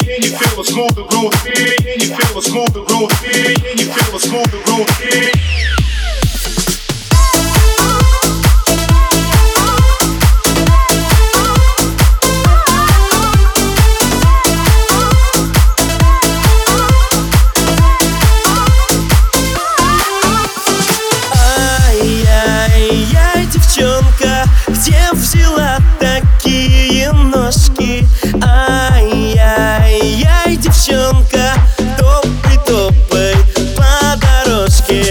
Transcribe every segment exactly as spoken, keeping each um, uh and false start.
and you feel a smooth groove, and you feel a smooth groove, and you feel a smooth groove. Ай-яй-яй, девчонка, где взяла такие ножки? Ай-яй-яй, девчонка, топай, топай по дорожке.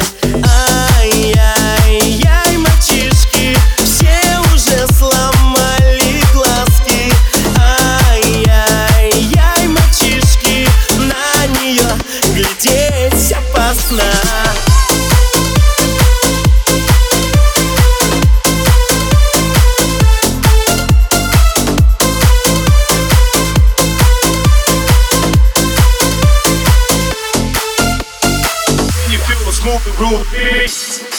Ай-яй-яй, мальчишки, все уже сломали глазки. Ай-яй-яй, мальчишки, на нее глядеть опасно. Smooth groove.